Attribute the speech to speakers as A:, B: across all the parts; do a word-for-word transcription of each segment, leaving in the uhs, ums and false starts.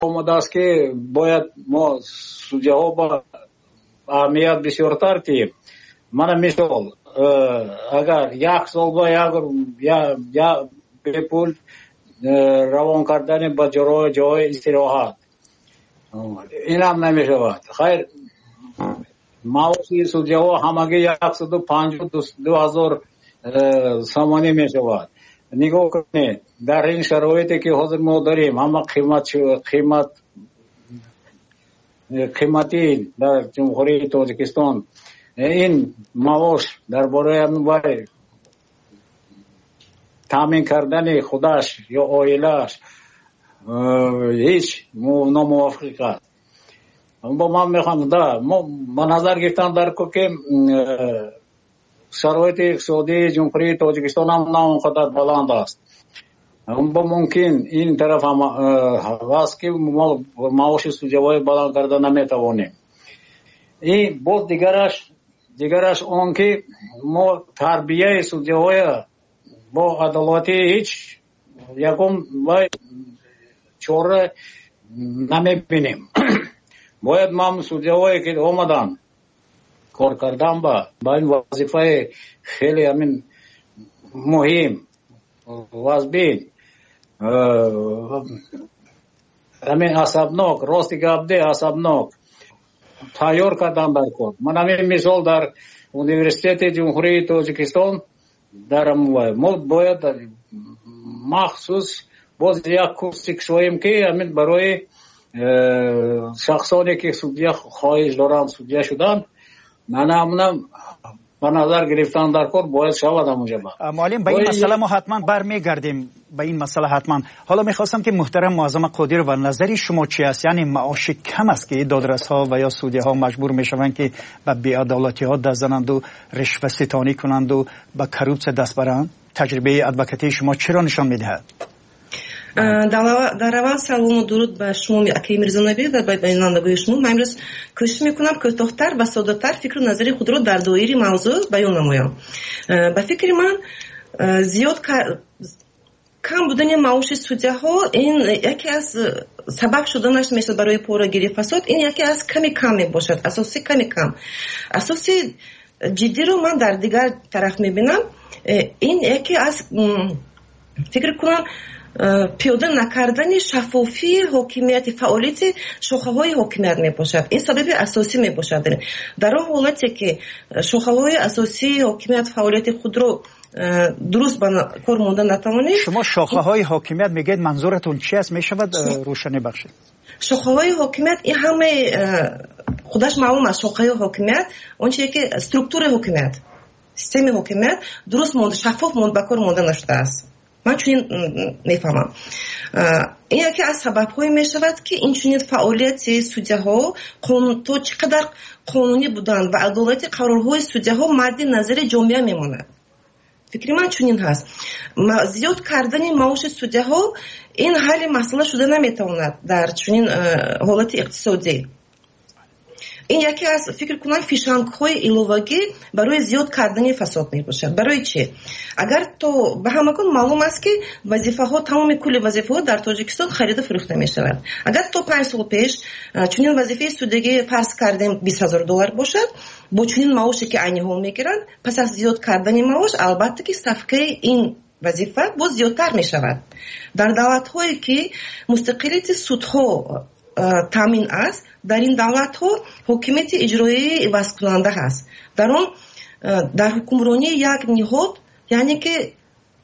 A: آمده است که باید ما سودجه ها با اهمیت بسیارتر تیم. من مثال اگر یک سال با یک به پول روان کردن به جای استراحت این هم نمی شود. خیر معاشی سودجه ها همگی یکصد و پنجاه و دو هزار سامانی می شود. نگاه کنید در این شرایطی که حاضر ما داریم همه قیمت قیمت قیمتی در جمهوری تاجیکستان این معاش درباره همین تامین کردن خودش یا عائله‌اش هیچ ناموافق است. با من میخوام در ما نظر گرفتن در که شرایط اقتصادی جمهوری تاجیکستان هم نه اونقدر بلند است. با ممکن این طرف هم هست که ما معاش سودجوی بلند کرده نمیتوانیم. این بود دیگرش دیگرش اون که ما تربیه سودجوی با عدالتی هیچ یکم و چوره نمیبینیم. باید ما سودجوی که آمدن کار کردن با با این وظیفه خیلی همین مهم واسبین همین عصبناک راستی گفته عصبناک تیار کردن بر کار. من همین مثال در اونیورسیتت جمهوری تاجیکستان دارم. ما باید مخصوص باز یک کورسی کشویم که همین برای شخصانی که سودجه خواهش دارن سودجه شدن من همونم به نظر گرفتن در کار باید شود همونجا.
B: معلم به این مسئله ما حتما برمیگردیم به این مسئله حتما. حالا میخواستم که محترم معظم قادر و نظری شما چی است؟ یعنی معاش کم است که دادرس ها و یا سودی ها مجبور میشوند که به بی‌عدالتی ها دست زنند و رشوه ستانی کنند و به کروپسه دست برند؟ تجربه ادوکاتی شما چرا نشان میدهد؟
C: در اول سلام و درود به شما اکی میرزانبی و به بینندگان شما. من امروز کوشش میکنم کوتاه‌تر و ساده‌تر فکر و نظر خود را در دایره موضوع بیان نمایم. به فکر من زیاد کم بودن معاش سودجه ها این یکی از سبب شدنش میشه برای پاره‌گیری فساد. این یکی از کمی کم میباشد، اساسی کمی کم. اساسی جدی رو من در دیگر طرف میبینم. این یکی از فکر کنم پیاده نکردن شفافی حاکمیت فعالیت شاخه‌های حاکمیت میباشد. این سبب اساسی میباشد. در اون حالتی که شاخه‌های اساسی حاکمیت فعالیت خود رو درست به کار ماندن نتوانید.
B: شما شاخه‌های حاکمیت میگید منظورتون چی است؟ میشود روشنی بخشید؟
C: شاخه‌های حاکمیت این همه خودش معلوم است. شاخه‌های حاکمیت اون چیزی که استرکتور حاکمیت سیستم حاکمیت درست ماند شفاف ماند به کار مانده نشده است. من چون میفهمم این یکی از سبب‌های میشود که این چنین فعالیت سودجه ها تو چقدر قانونی بودن و عدالت قرارهای سودجه ها مد نظر جامعه میماند. فکر من چنین هست. زیاد کردن معاش سودجه ها این حل مسئله شده نمیتواند در چنین حالت اقتصادی. این یکی از فکر کنم فیشنگ های ایلوواگی برای زیاد کردن فساد می باشد. برای چی؟ اگر تو به همکن معلوم است که وظیفه ها تمام کل وظیفه ها در تاجیکستان خرید و فروخته می شود. اگر تو پنج سال پیش چنین وظیفه سودجی فرض کردیم بیست هزار دلار باشد با چنین معاشی که عینی ها میگیرند پس از زیاد کردن معاش البته که صفقه این وظیفه باز زیادتر می شود. در دولت هایی که مستقلیت سودها تامین است در این دولت ها حکومت اجرایی عوض کننده هست. در اون در حکمرانی یک نهاد یعنی که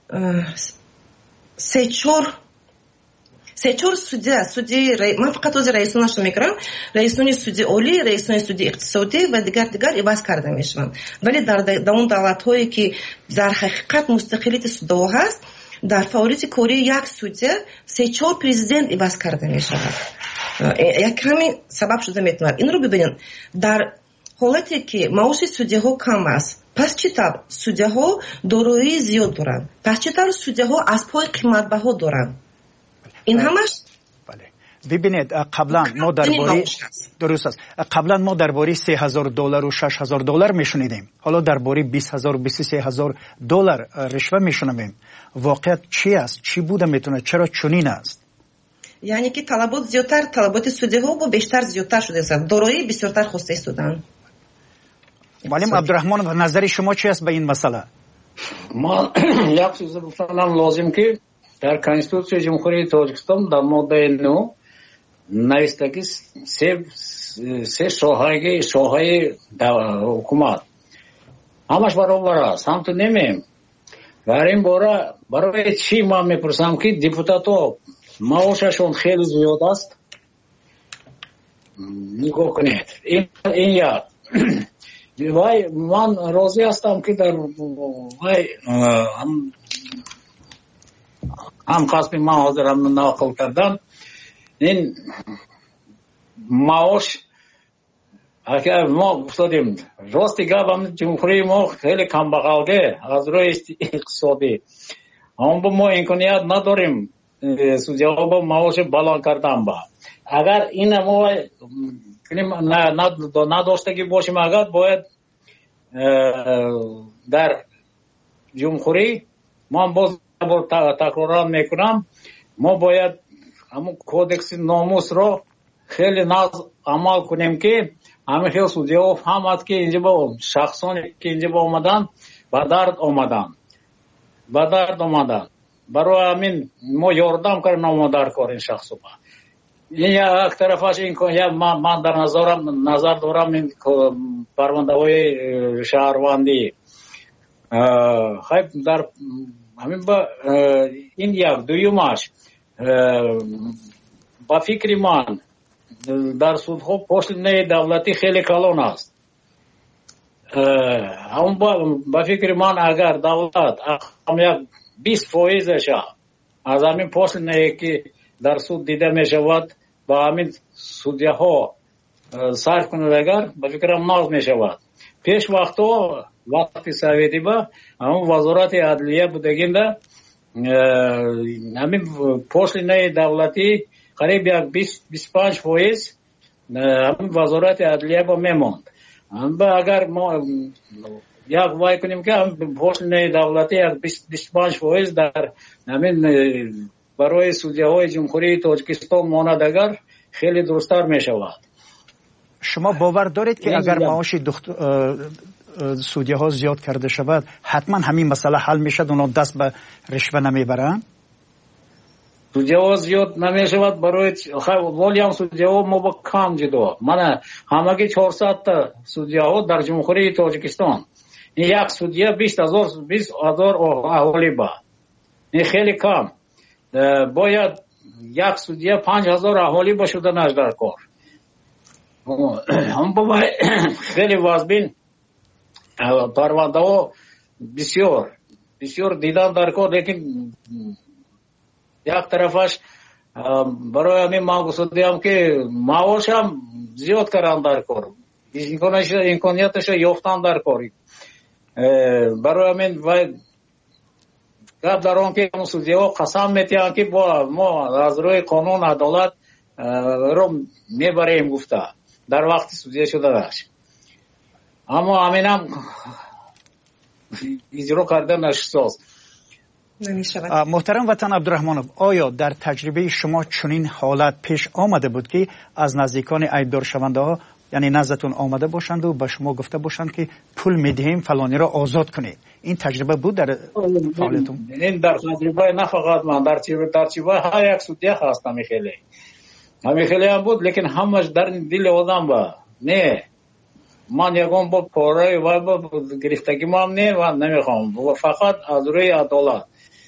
C: سه چهار سه چهار سودی است. سودی من فقط از رئیسانش میگم. رئیسان سودی عالی، رئیسان سودی اقتصادی و دیگر دیگر عوض کرده میشوند. ولی در در اون دولت هایی که در حقیقت مستقلیت سودها هست در فعالیت کاری یک سودی سه چهار پرزیدنت عوض کرده میشود. یک کمی سبب شده میتونه. این رو ببینید در حالتی که معاش سودجه ها کم است پس چطور سودجه ها دارایی زیاد دارند؟ پس چطور سودجه ها از پای قیمت بها دارند؟ این همش
B: بله. ببینید قبلا ما درباره درست است. قبلا ما درباره سه هزار دلار و شش هزار دلار میشنیدیم. حالا درباره بیست هزار و بیست و سه هزار دلار رشوه میشنویم. واقعیت چی است؟ چی بوده میتونه؟ چرا چنین است؟
C: یعنی که طلبات زیادتر، طلبات судьяها با بیشتر زیادتر شده است، دارایی بسیارتر خواسته استودن.
B: معلم عبدالرحمن، نظر شما چی است به این مسئله؟
A: ما یک چیز بفرمایم لازم که در کنستитуtsiya جمهوری تاجیکستان در ماده نه نوشته که سه سه شاخه شاخه حکومت همش برابر است. هم تو نمیم در این باره برای چی ما میپرسم که депутат‌ها معاششون خیلی زیاد است. نگاه کنید این این یک وای من راضی هستم که در وای هم هم قسمی من حاضرم نقل کردم این معاش اگر ما گفتیم راستی گفتم جمهوری ما خیلی کمبغاله از روی اقتصادی هم با ما امکانیت نداریم судьяها با معاش بالا کردن با اگر این ما نداشتگی باشیم اگر باید در جمهوری ما باز تکرار میکنم ما باید همون کودکس ناموس رو خیلی ناز عمل کنیم که همه خیلی судьяها فهمد که اینجا با شخصانی که اینجا با آمدن با درد آمدن با درد آمدن برای همین ما یاردم کردیم ما در کار این شخص با این یک طرفش این که من در نظرم نظر دارم این پرونده های شهروندی خیلی در همین با این یک دویمش با فکر من در سودها پشتنه دولتی خیلی کلان است. هم با فکر من اگر دولت هم یک بیست فایزش از همین پشتنه که در سود دیده می شود با همین судьяها صرف کنند اگر با فکرم ناز می شود. پیش وقتا وقتی سویتی با همون وزارت عدلیه بودگینده همین پشتنه دولتی قریب یک بیست بیست و پنج فایز همین وزارت عدلیه با میموند. اگر ما یک وای کنیم که پشتنه دولتی یک بیست بیست و پنج فایز در همین برای судьяهای جمهوری تاجیکستان ماند اگر خیلی درست‌تر می شود.
B: شما باور دارید که اگر معاش судьяها زیاد کرده شود حتما همین مسئله حل می شد اونا دست به رشوه نمی برن؟
A: судьяها زیاد نمی شود برای ولی هم судьяها ما با کم جدا من همگی چهارصد تا судьяها در جمهوری تاجیکستان این یک судья بیست هزار بیست هزار اهالی با این خیلی کم باید یک судья پنج هزار اهالی با شدنش در کار هم با خیلی وازبین پرونده ها بسیار بسیار دیدن در کار لیکن یک طرفش برای همین ما گفتم که معاش هم زیاد کردن در کار امکانیتش یافتن در کاری برای همین باید گپ در آن که судьяها قسم میتیان که با ما از روی قانون عدالت رو میبریم گفته در وقتی судья شده داشت اما همین هم اجرا کردن نشست.
B: محترم وطن عبدالرحمنов آیا در تجربه شما چنین حالت پیش آمده بود که از نزدیکان عیبدار شونده ها یعنی نزدتون آمده باشند و به شما گفته باشند که پول میدهیم فلانی را آزاد کنید؟ این تجربه بود در فعالیتون؟
A: این در تجربه نه فقط من در تجربه ها یک судья هست همیخیلی همیخیلی هم بود لیکن همش در دل آدم با نه من یکم با پاره و با گرفتگی ما هم نه و نمیخوام فقط از روی عدالت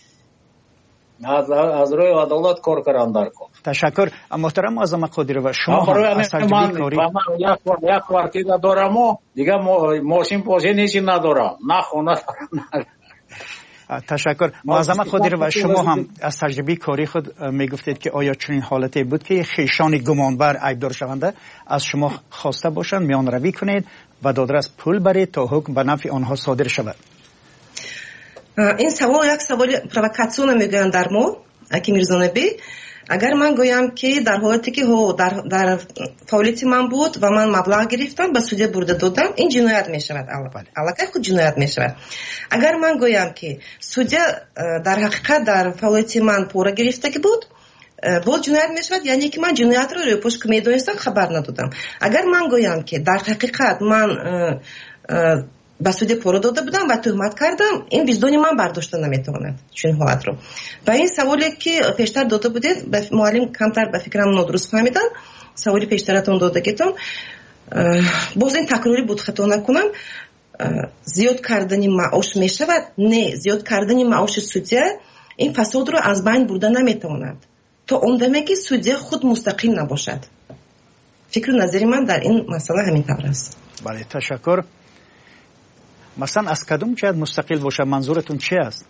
A: از از روی عدالت کار کردن در کار.
B: تشکر. محترم معظم قادری و شما هم از تجربه کاری
A: یک کوارتیر دارم و دیگه ماشین پاشه نیچی ندارم نه خونه دارم.
B: تشکر. معظم قادری و شما هم از تجربه کاری خود میگفتید که آیا چنین حالتی بود که خیشان گمانبر عیبدار شونده از شما خواسته باشند میان روی کنید و دادرس پول برید تا حکم به نفع آنها صادر شود؟
C: این سوال یک سوال پرووکاسیون میگویند در ما اکی میرزانبی. اگر من گویم که در حالتی که در در فعالیت من بود و من مبلغ گرفتم به судья برده دادم این جنایت می شود. البته خود جنایت می شود. اگر من گویم که судья در حقیقت در فعالیت من پول گرفته که بود боз ҷиноят мешавад, яъне ки ман ҷиноятро рӯйпӯш ки медонистам хабар надодам. Агар ман гӯям ки дар ҳақиқат ман ба судя пора дода будам ва тӯҳмат кардам, ин виҷдони ман бардошта наметавонад чун ҳолатро. Ба ин саволе ки пештар дода будед, муаллим камтар ба фикрам нодуруст фаҳмидан, саволи пештаратон додагитон, боз ин такрорӣ буд, хато накунам, зиёд кардани маош мешавад? Не, зиёд кардани маоши судя ин фасодро аз байн бурда наметавонад то он даме ки судя худ мустақил набошад. фикру назари ман дар ин масъала ҳамин тавр аст.
B: бале, ташаккур. масалан аз кадом ҷиҳат мустақил бошад, манзуратун чи аст?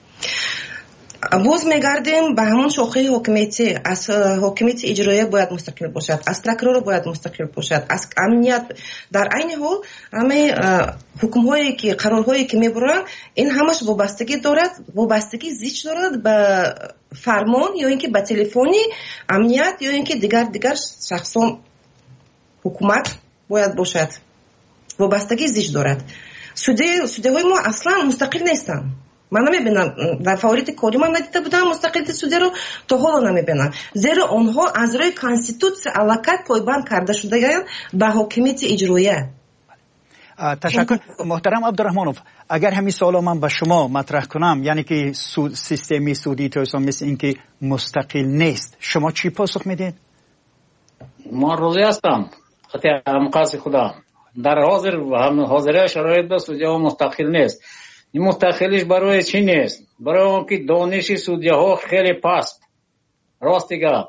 C: боз мегардем ба ҳамон шохаи ҳокимияти. аз ҳокимияти иҷроия бояд мустақил бошад, аз прокурор бояд мустақил бошад, аз амният. дар айни ҳол ҳамаи ҳукмҳое ки қарорҳое ки мебаранд, ин ҳамаш вобастагӣ дорад, вобастагӣ зич дорад ба фармон ё ин ки ба телефони амният ё ин ки дигар дигар шахсон. ҳукумат бояд бошад, вобастагӣ зич дорад. судяҳои мо аслан мустақил нестанд. ман намебинам, дар фаъолияти кори ман надида будам мустақилияти судяро, то ҳоло намебинам, зеро онҳо аз рӯи конститутсия аллакай пойбанд карда шудаанд ба ҳокимияти иҷроия.
B: ташаккур. муҳтарам абдурахмонов, агар ҳамин суоло ман ба шумо матраҳ кунам, яъне ки системи судии тоистон мисли ин ки мустақил нест, шумо чӣ посух медиҳед?
A: ман розӣ ҳастам, хати ҳамқаси худам. дар ҳозир ҳозира шароитда судяҳо мустақил нест. ин мустақилиш барои чӣ нест? барои он ки дониши судяҳо хеле паст. рости гап.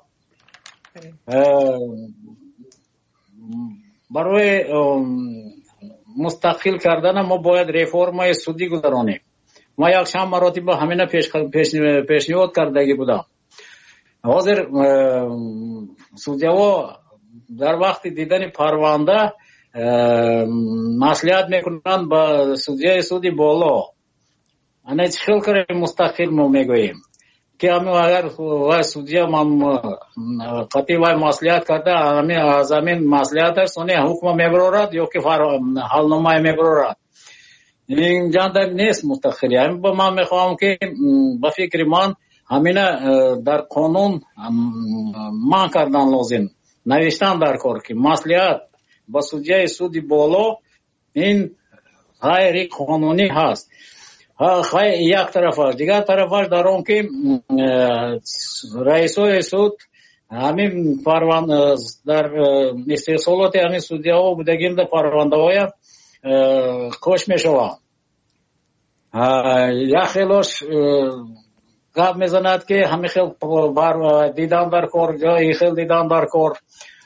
A: барои мустақил кардана мо бояд реформаи судӣ гузаронем. ма якчанд маротиба ҳамина пешниҳод кардаги будам. ҳозир судяҳо дар вақти дидани парванда маслиҳат мекунанд ба судяи суди боло. ана чӣ хел кори мустақил мо мегӯем ки агар вай судя қатъи вай маслиҳат карда аз ҳамин маслиҳаташ сони ҳукма мебарорад ё ки ҳалномае мебарорад. ин ҷанда нест мустақилӣ. ман мехоҳам ки ба фикри ман ҳамина дар қонун ман кардан лозим, навиштан дар кор ки маслиҳат ба судяи суди боло ин ғайри қонунӣ ҳаст. як тарафаш, дигар тарафаш дар он ки раисои суд ҳамин парванда дар истеҳсолоти ҳамин судяҳо будагинда парвандаҳоя кош мешаванд. як хелош гап мезанад ки ҳамин хел дидан дар кор, ин хел дидан дар кор.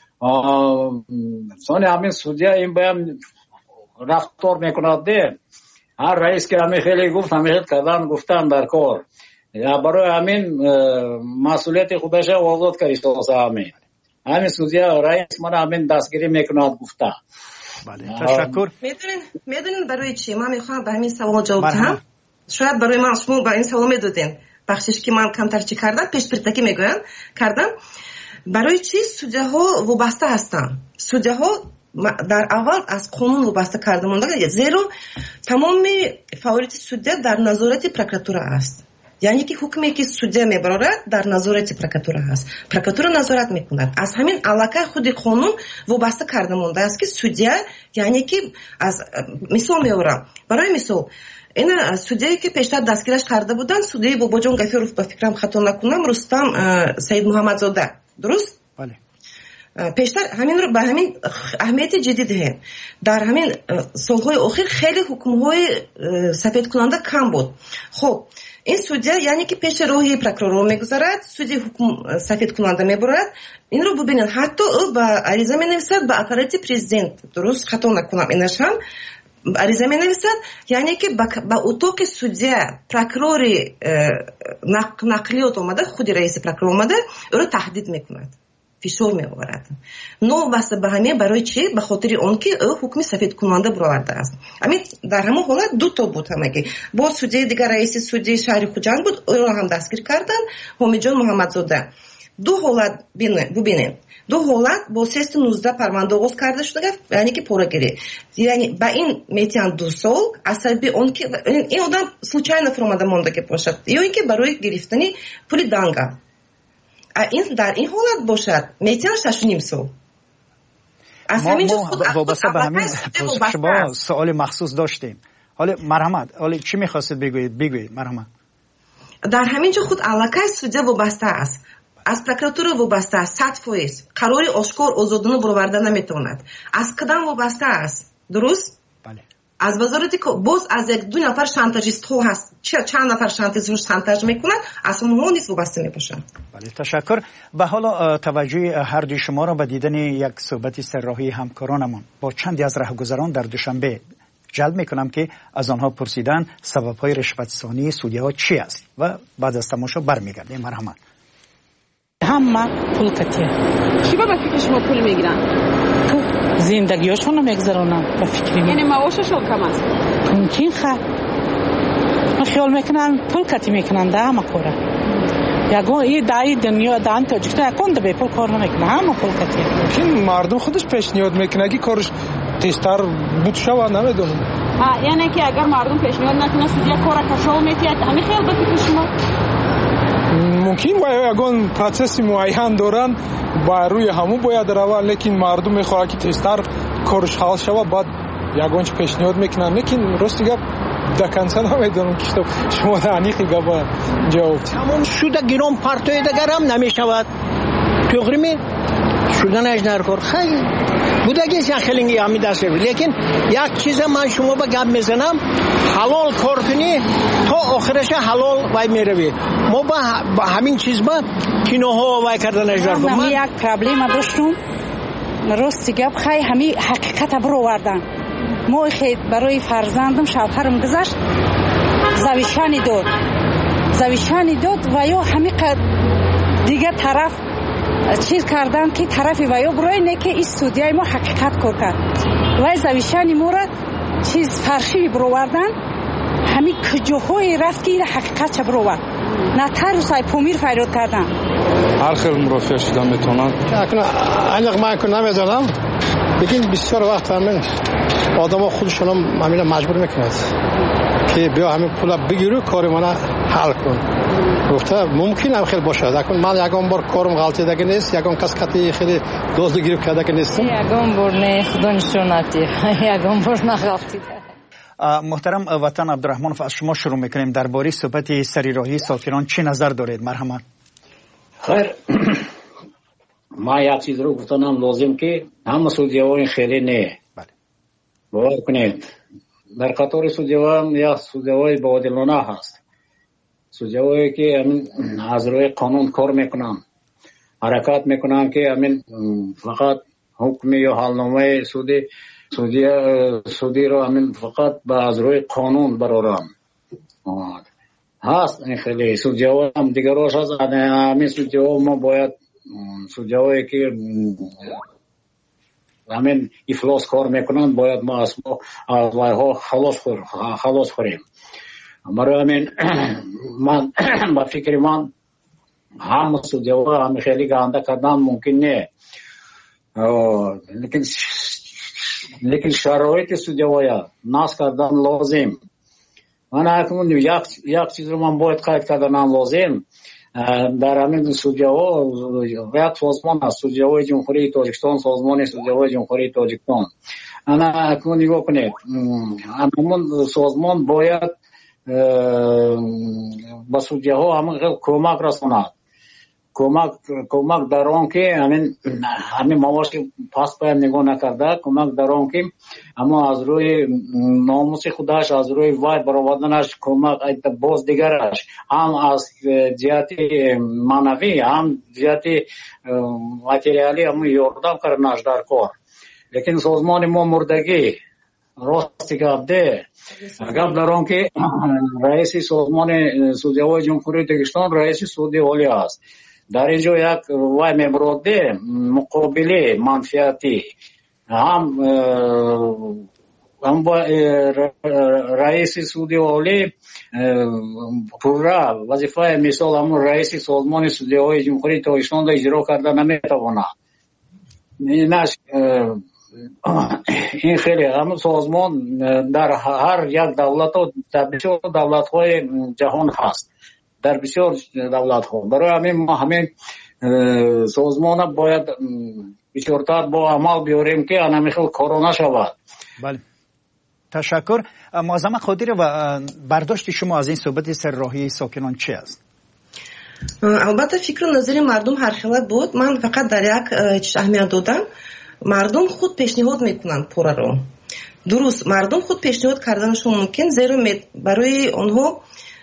A: сони ҳамин судя ин баян рафтор мекунад де. ҳар раис ки ҳамин хеле гуфт, ҳамин хел кардан гуфтан дар кор. барои ҳамин масъулияти худаша озод кардистоса ҳамин. ҳамин судя раис мана ҳамин дастгирӣ мекунад гуфта.
B: бале, ташаккур.
C: медонин барои чӣ ман мехоҳам ба ҳамин савол ҷавоб диҳам. шояд барои ман шумо ба ин савол медоден. бахшиш ки ман камтар чӣ кардам, пешпиртакӣ мегӯям кардам. барои чӣ судяҳо вобаста ҳастанд? судяҳо дар аввал аз қонун вобаста карда мондаанд, зеро тамоми фаъолияти судя дар назорати прокуратура аст. яъне ки ҳукме ки судя мебарорад дар назорати прокуратура аст. прокуратура назорат мекунад. аз ҳамин аллакай худи қонун вобаста карда мондааст ки судя, яъне ки аз мисол меорам, барои мисол ин судяе ки пештар дастгираш карда буданд, судяи бобоҷон гафёров, ба фикрам хато накунам, рустам саидмуҳаммадзода, дуруст?
B: бале.
C: пештар ҳаминро ба ҳамин аҳамияти ҷиддӣ диҳем. дар ҳамин солҳои охир хеле ҳукмҳои сафедкунанда кам буд. хоб ин судя, яъне ки пеши роҳи прокурор мегузарад, суди ҳукм сафедкунанда мебарад. инро бубинед, ҳатто ӯ ба ариза менависад ба аппарати президент, дуруст, хато накунам, инаш ҳам ариза менависад, яъне ки ба утоқи судя прокурори нақлиёт омада, худи раиси прокурор омада ӯро таҳдид мекунад, фишор меоварад. новобаста ба ҳамин барои чӣ? Ба хотири он ки ӯ ҳукми сафедкунанда буровардааст. ҳамин дар ҳамон ҳолат ду то буд ҳамагӣ. бо судяи дигар раиси судии шаҳри хуҷанд буд, ӯро ҳам дастгир карданд, ҳомиҷон муҳаммадзода. ду ҳолат бубинед. ду ҳолат бо сеstu нуздаҳ парванда оғоз карда шуда, яъне ки порагирӣ. яъне ба ин метиҳанд ду сол, аз сабаби он ки ин одам случайно фуромада мондаги бошад, ё ин ки барои гирифтани пули данга. این در این حالت باشد میتونه شش و نیم سال.
B: ما, ما وابسته به همین شما سوال مخصوص داشتیم. حالا مرحمت، حالا چی میخواستید بگویید؟ بگویید مرحمت.
C: در همین جا خود علاقه سودیا وابسته است، از پروکراتوره وابسته است، صد فیصد قرار آشکار آزادانه برآورده نمیتواند، از کدام وابسته است؟ درست؟
B: بله.
C: از وزارتی که باز از یک دو نفر شانتاژیست ها هست، چه چند نفر شانتاژیست رو شانتاژ میکنند، از اونها نیست وابسته میباشند.
B: بله تشکر. و حالا توجه هر دوی شما را به دیدن یک صحبت سرراهی همکارانمون با چندی از راهگذران در دوشنبه جلب میکنم که از آنها پرسیدن سبب‌های رشوت‌ستانی سودی‌ها چی است و بعد از تماشا برمیگردیم. مرحمت.
D: همه پول کتیه.
E: کی با فکر شما پول میگیرن؟
D: زندگیشون رو میگذرونن با فکری.
E: یعنی معاششون کم است؟
D: ممکن خواهد. من خیال میکنن پول کتی میکنن ده همه کوره. یکون این دایی دنیا دان تاجیکستان یکون ده به پول کار نمیکنه، همه پول کتیه.
F: ممکن مردم خودش پیشنهاد میکنه که کارش تیزتر بود شود، نمیدونم.
E: ها یعنی که اگر مردم پیشنهاد نکنه سودیا کار کشو میتید، همین خیال با فکر شما؟
F: ممکن باید یکون پروسس معین دارن با روی همون باید روه، لیکن مردم میخواه که تیزتر کارش حال شود بعد یکونچ پیشنهاد میکنن، لیکن راستی گپ دکنسه نمیدونم که شما دانیخی گپ جواب
G: همون سود گیرون پارتوی دگر هم نمیشود توغری می سودن اجنر کار خیلی بوده که خیلی همی دست بید، لیکن یک چیز من شما با گپ میزنم حلال کار کنی تا آخرش حلال وای میروی. ما با همین چیز با کینوها وای کردن اجنر کار
D: من یک پرابلم داشتم راستی گپ خیلی همی حقیقت برو وردن. ما خیلی برای فرزندم شوهرم گذاشت زویشانی داد زویشانی داد و یا همی دیگه طرف چیز کردن که طرفی و یا برای نه که استودیای ما حقیقت کار کرد و زویشانی مورد چیز فرشی برو وردن همی کجاهای رفت که این حقیقت چه برو ورد نه تر سای پومیر فیراد کردن.
F: هر خیلی مرافع شدن میتونن
G: اکنون انق من که نمیدونم بگین بسیار وقت همین آدم ها خودشون هم همین مجبور میکنند که بیا همین پول بگیرو کاری منو حل کن. گفته ممکن هم خیلی باشه، اکنون من یکم بار کارم غلطی دیگه نیست، یکم کس کتی خیلی دوست گیرو کرده که نیستم،
D: یکم بار نه خدا نشوناتی یکم بار نغلطی.
B: محترم وطن عبدالرحمن از شما شروع میکنیم. درباره صحبت سریراهی سافران چی نظر دارید؟ مرحمت.
A: خیر ما یک چیز رو گفتنم لازم که همه سودیوان خیلی نه.
B: بله.
A: باور کنید در قطار سودیوان یا سودیوان بادلانه هست، سودیوانی که همین از روی قانون کار میکنن، حرکت میکنن که همین فقط حکم یا حالنامه سودی سودی سودی رو همین فقط با از روی قانون برارن هست. این خیلی سودیوان هم دیگه روش هست. همین سودیوان ما باید سودیوانی که همین افلاس کار میکنن باید ما از ها خلاص خور خلاص خوریم. برای همین من با فکر من هم سودیوان هم خیلی گنده کردن ممکن نه، لیکن لیکن شرایط سودیوان ناس کردن لازم. من اکنون یک یک چیز رو من باید قید کردن لازم در همین سودیوان یک سازمان است، سودیوان جمهوری تاجیکستان، سازمان سودیوان جمهوری تاجیکستان. انا اکنون نگاه کنید همون سازمان باید با سودیوان هم کمک رساند، کمک کمک در آن که همین همین موارد پاس پای نگاه نکرده، کمک در آن که اما از روی ناموس خودش از روی وای برآوردنش کمک باز دیگرش هم از جهت معنوی هم جهت ماتریالی هم یاردم کردنش در کار. لیکن سازمان ما مردگی راستی گپ ده گپ در آن که رئیس سازمان سودیوان جمهوری تاجیکستان رئیس سودی اولی است. در اینجا یک وای مبراده مقابله منفیتی هم هم با رئیس سودی اولی پورا وظیفه مثال همون رئیس سازمان سودیوان جمهوری تاجیکستان را اجرا کرده نمیتواند. این خیلی همون سازمان در هر یک دولت و در بسیار دولت های جهان هست، در بسیار دولت ها. برای همین ما همین سازمان باید بیشتر با عمل بیاریم که انمیخل کرونا شود.
B: بله تشکر. معظم قادری و برداشت شما از این صحبت سرراهی ساکنان چی است؟
C: البته فکر و نظر مردم هر خیلی بود. من فقط در یک چیز اهمیت دادم. مردم خود پیشنهاد میکنند پورا رو. درست مردم خود پیشنهاد کردنشون ممکن، زیرا برای آنها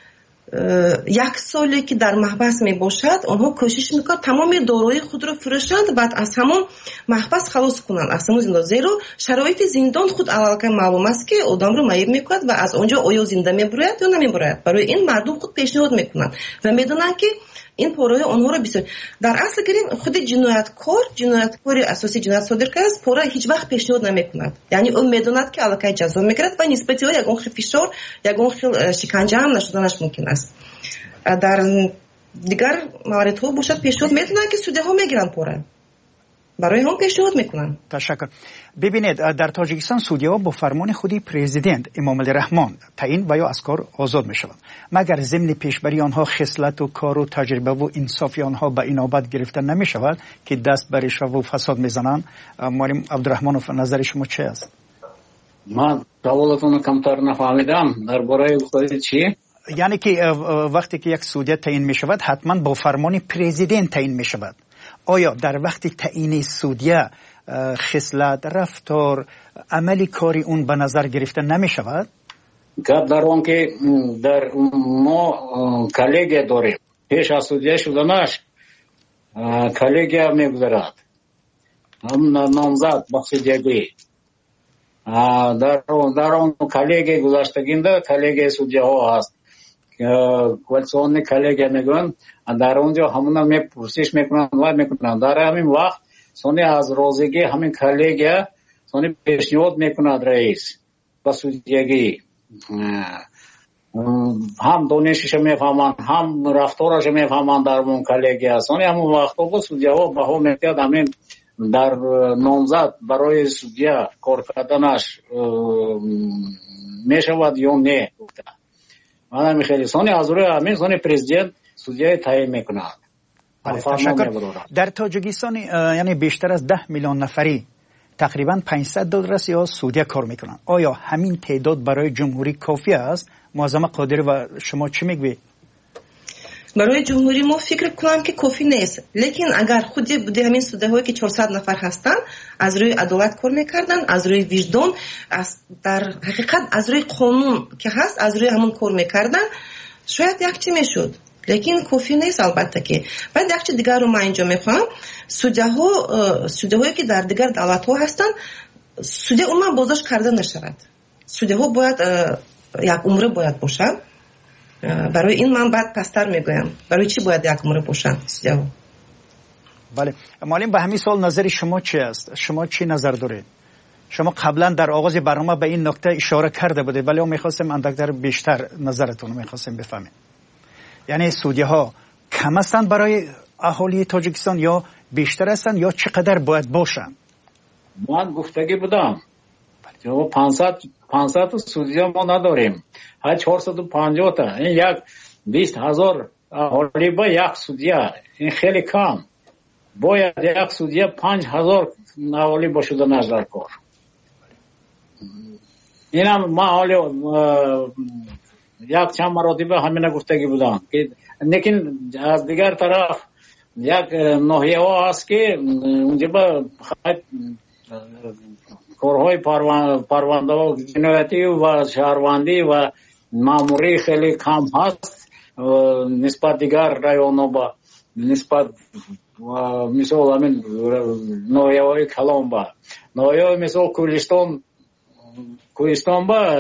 C: یک سالی که در محبس می باشد آنها کوشش میکنند تمام دارایی خود را فروشند، بعد از همون محبس خلاص کنند از همون زندان، زیرا شرایط زندان خود اول معلوم است که آدم رو معیب میکند و از آنجا آیا زنده میبراید یا نمیبراید. برای این مردم خود پیشنهاد میکنند و میدونند که این پورای آنها را بسیار در اصل گریم خود جنایتکار جنایتکاری اساسی جنایت صادر کرده است پورا هیچ وقت پیشنهاد نمیکند، یعنی اون میدوند که الکی جزا میگیرد و نسبتی ها یگان خیلی فشار یگان خیلی شکنجه هم نشدنش ممکن است. در دیگر موارد ها باشد پیشنهاد میدونند که سوده ها میگیرند پورا برای هم پیشنهاد میکنن.
B: تشکر. ببینید در تاجیکستان سودی ها با فرمان خودی پرزیدنت امام علی رحمان تعیین و یا از کار آزاد میشوند مگر ضمن پیشبری آنها خصلت و کار و تجربه و انصافی آنها به اینابت گرفته نمیشود که دست بر رشوه و فساد میزنند. مولوی عبدالرحمن نظر شما چه است؟
A: من سوالتون کمتر نفهمیدم. درباره خودی چی؟
B: یعنی که وقتی که یک سودی تعیین میشود حتما با فرمان پرزیدنت تعیین میشود. آیا در وقت تعیین سودیه خصلت رفتار عملی کاری اون به نظر گرفته نمی شود؟
A: گپ در اون که در ما کلیگه داریم پیش از سودیه شدنش کلیگه میگذارد هم نامزد بخشیدگی در اون کلیگه گذاشتگینده کلیگه سودیه ها هست کوالسیون کلیگه میگن در اونجا همونا میپرسش میکنن و میکنن در همین وقت سونی از روزگی همین کلیگه سونی پیشنهاد میکند رئیس با سودیگی هم دانشش میفهمند هم رفتارش میفهمند در اون کلیگه سونی همون وقت با سودیه ها به هم میتید همین در نامزد برای سودیه کار کردنش میشود یا نه من هم خیلی سونی از روی همین سونی پرزیدنت سودیه تعیین میکند.
B: در تاجیکستان یعنی بیشتر از ده میلیون نفری تقریبا پانصد دلار یا سودیه کار میکنن. آیا همین تعداد برای جمهوری کافی است؟ معظم قادری و شما چی میگوید؟
C: برای جمهوری ما فکر کنم که کافی نیست، لیکن اگر خودی بوده همین سوده هایی که چهارصد نفر هستن از روی عدالت کار میکردن، از روی وجدان، از در حقیقت از روی قانون که هست از روی همون کار میکردن شاید یک چی میشد، لیکن کافی نیست البته که. بعد یک چیز دیگر رو من اینجا میخوام سوده ها سوده هایی که در دیگر دولت ها هستن سوده عموما بازداشت کرده نشود، سوده ها باید یک عمره باید باشه. برای این من بعد پستر میگویم برای چی باید یک عمره باشن سوده ها.
B: بله معلم به همین سوال نظر شما چی است؟ شما چی نظر دارید؟ شما قبلا در آغاز برنامه به این نکته اشاره کرده بودید ولی میخواستم اندکتر بیشتر نظرتون رو میخواستم بفهمیم. یعنی سودیه ها کم هستند برای اهالی تاجیکستان یا بیشتر هستند یا چقدر باید باشند؟
A: من گفتگی بودم پانصد پانصد سودیه ما نداریم، ها چهارصد و پنجاه تا، این یک بیست هزار اهالی با یک سودیه، این خیلی کم. باید یک سودیه پنج هزار اهالی باشده نظر کار. این هم ما حالی یک چند مراتبه همینه گفتگی بودم که لیکن از دیگر طرف یک ناحیه ها هست که اونجا با کارهای پرونده و جنایتی و شهروندی و ماموری خیلی کم هست نسبت دیگر رایون ها با نسبت مثال همین ناحیه های کلام با ناحیه های مثال کوهستان کوهستان با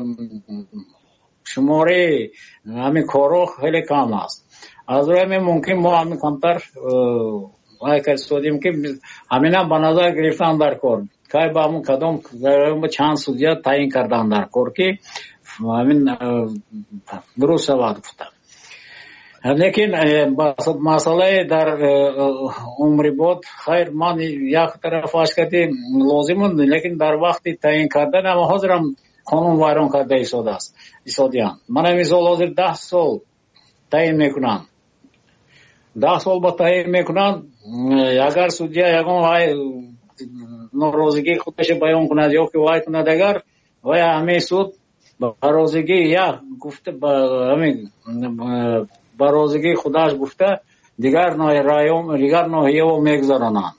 A: شماره همین کارو خیلی کم است. از روی همین ممکن ما همین کمتر وای سودیم که همین هم به نظر گرفتن در کار که با همون کدام با چند سودیه تعیین کردن در کار که همین درست شود گفتم. لیکن مسئله در عمری بود خیر من یک طرف آش کردیم لازم لیکن در وقت تعیین کردن هم حاضرم قانون ویران کرده ایستاده است ایستادیان. من هم مثال حاضر ده سال تعیین میکنم ده سال با تعیین میکنن. اگر سودیا یکم وای ناراضگی خودش بیان کند یا که وای کند اگر وای همه سود با ناراضگی یا گفته با همین ناراضگی خودش گفته دیگر نوع رایون دیگر نوعیو میگذارند.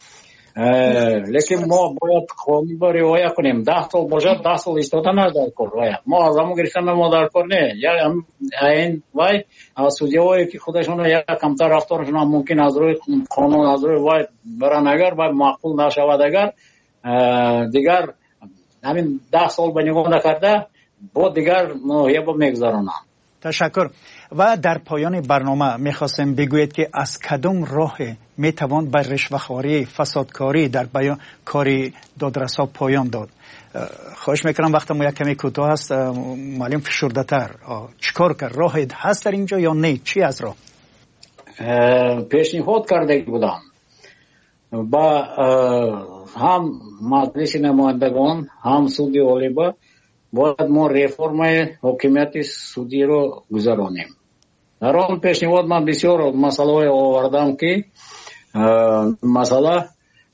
A: لیکن ما باید قانون با رعایت کنیم. ده سال باشد ده سال ایستادن از در کار وای ما از همون گرفتن ما در کار نه یا این وای سودیایی که خودشون یا کمتر رفتارشون هم ممکن از روی قانون از روی وای برن اگر وای معقول نشود اگر دیگر همین ده سال به نگاه نکرده با دیگر نوعیو میگذارند.
B: تشکر. و در پایان برنامه میخواستم بگویید که از کدام راه میتوان به رشوه‌خواری فسادکاری در بیان کاری دادرسا پایان داد؟ خواهش میکنم وقت ما یک کمی کوتاه است معلم فشرده تر چیکار کرد؟ راهی هست در اینجا یا نه؟ چی از راه؟
A: پیشنهاد کرده بودم با هم مجلس نمایندگان هم سودی عالی با باید ما رفرم حکومت سودی رو گذرانیم. در آن پیشنهاد من بسیار مسئله آوردم که مسئله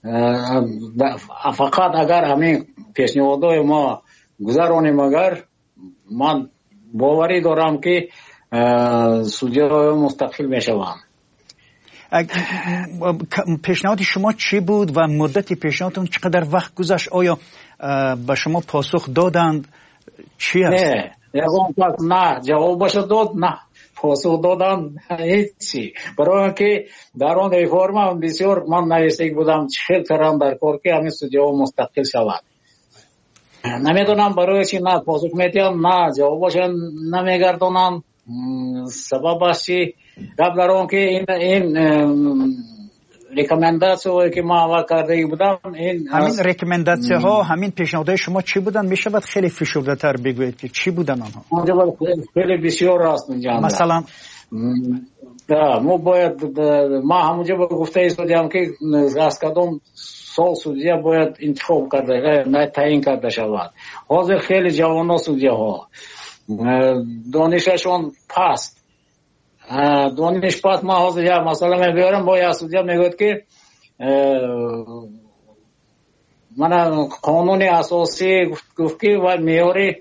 A: فقط اگر همین پیشنهادهای ما گذرانیم اگر من باوری دارم که سودی‌ها مستقل میشوند.
B: پیشنهاد شما چی بود و مدت پیشنهادتون چقدر وقت گذشت؟ آیا به شما پاسخ دادند؟ چی است؟
A: نه نه جوابش داد نه پاسخ دادن هیچی. برای که در آن ریفرم بسیار من نوشته بودم چه کردم در کار که همین سودی‌ها مستقل شود. نمیدونم برای چی نه پاسخ میدیم نه جوابش نمیگردونم. سببش چی؟ قبل از آن که این این ریکامنداسیون که ما اول کرده بودم این
B: همین ریکامنداسیون ها همین پیشنهادهای شما چی بودن؟ میشود خیلی فشرده تر بگویید که چی بودن آنها؟
A: اونجا خیلی بسیار است اونجا.
B: مثلا
A: ما باید ما همونجا گفته ایستادیم که از کدام سال سودیا باید انتخاب کرده نه تعیین کرده شود. حاضر خیلی جوانان سودیا ها دانششون پست دانش پس ما حاضر یا مثلا من بیارم با یا سودیا میگوید که من قانون اساسی گفت که و میاری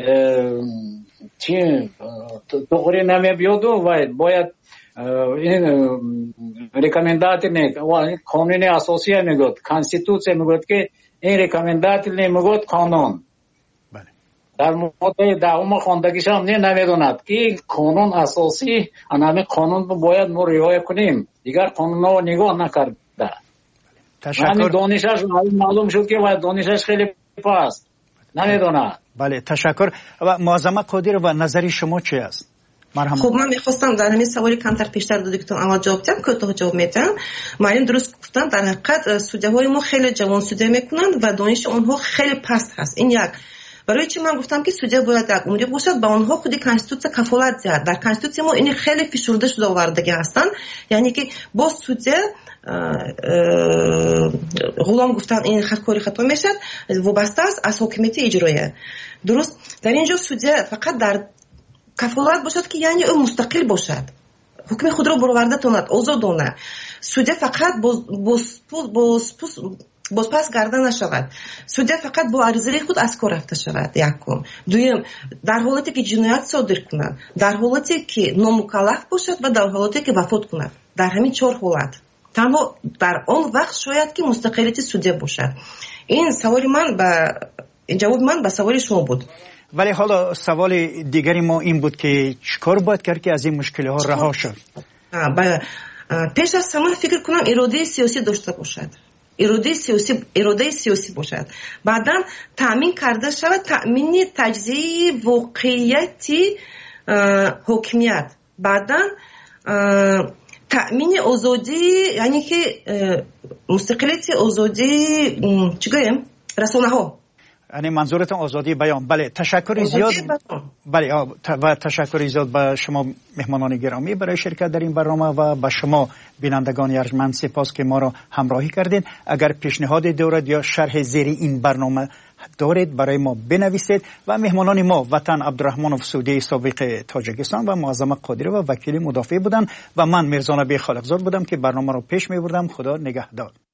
A: چی توقری نمی بیاد و باید این ریکامندات نه قانون اساسی میگوید کانستیتوسیون میگوید که این ریکامندات نمیگوید قانون در مورد دوم خواندگیش هم نه نمیدوند که قانون اساسی همین قانون رو باید ما رعایت کنیم. دیگر قانون رو نگاه نکرده. همین دانشش معلوم شد که باید دانشش خیلی پست نمیدوند.
B: بله تشکر. و معظمه قادر و نظری شما چی است؟
C: مرحبا. خب من میخواستم در همین سوالی کمتر پیشتر دو دکتر اول جواب بدم که تو جواب میدم. معلم درست گفتن در حقیقت سودی‌های ما خیلی جوان سودی میکنند و دانش اونها خیلی پست هست. این یک برای چی من گفتم که سودیا باید یک عمری باشد با آنها خودی کانستیتوسیون کفالت زد. در کانستیتوسیون ما این خیلی فشرده شده آوردگی هستند. یعنی که با سودیا غلام گفتن این خطکاری خطا میشد وابسته است از حکومت اجرایه. درست در اینجا سودیا فقط در کفالت باشد که یعنی او مستقل باشد حکم خود را برآورده کند آزادانه. سودیا فقط باز باز باز بازپس گردن نشود. سودیا فقط با عرضه خود از کار رفته شود. یکم دویم در حالتی که جنایت صادر کند در حالتی که نامکلف باشد و در حالتی که وفات کند در همین چهار حالت تنها در آن وقت شاید که مستقلیت سودیا باشد. این سوال من به جواب من به سوال شما بود.
B: ولی حالا سوال دیگری ما این بود که چیکار باید کرد که از این مشکل ها رها شد؟
C: پیش از همه فکر کنم اراده سیاسی داشته باشد. اراده سیاسی اراده سیاسی باشد. بعدا تامین کرده شود تامین تجزیه واقعیتی حکمیت. بعدا تامین آزادی یعنی که مستقلیت آزادی چی گویم رسانه ها
B: یعنی منظورتون آزادی بیان. بله تشکر زیاد. بله و تشکر زیاد به شما مهمانان گرامی برای شرکت در این برنامه و به شما بینندگان ارجمند سپاس که ما را همراهی کردید. اگر پیشنهادی دارید یا شرح زیر این برنامه دارید برای ما بنویسید. و مهمانان ما وطن عبدالرحمن افسودی سابق تاجیکستان و معظم قادری و وکیل مدافع بودند و من میرزا نبی خالقزاد بودم که برنامه را پیش می بردم. خدا نگهدار.